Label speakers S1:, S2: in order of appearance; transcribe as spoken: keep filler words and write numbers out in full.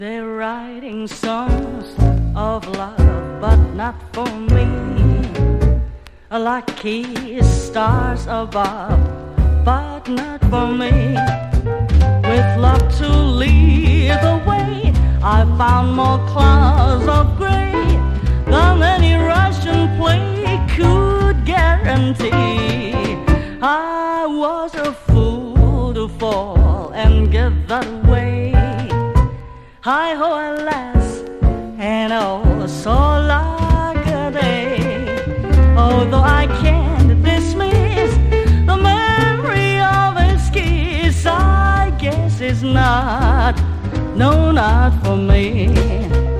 S1: They're writing songs of love, but not for me. Like key stars above, but not for me. With love to lead the way, I found more clouds of gray than any Russian play could guarantee. I was a fool to fall and give that away. Hi-ho, alas, and oh, so like a day. Although I can't dismiss the memory of his kiss, I guess it's not, no, not for me.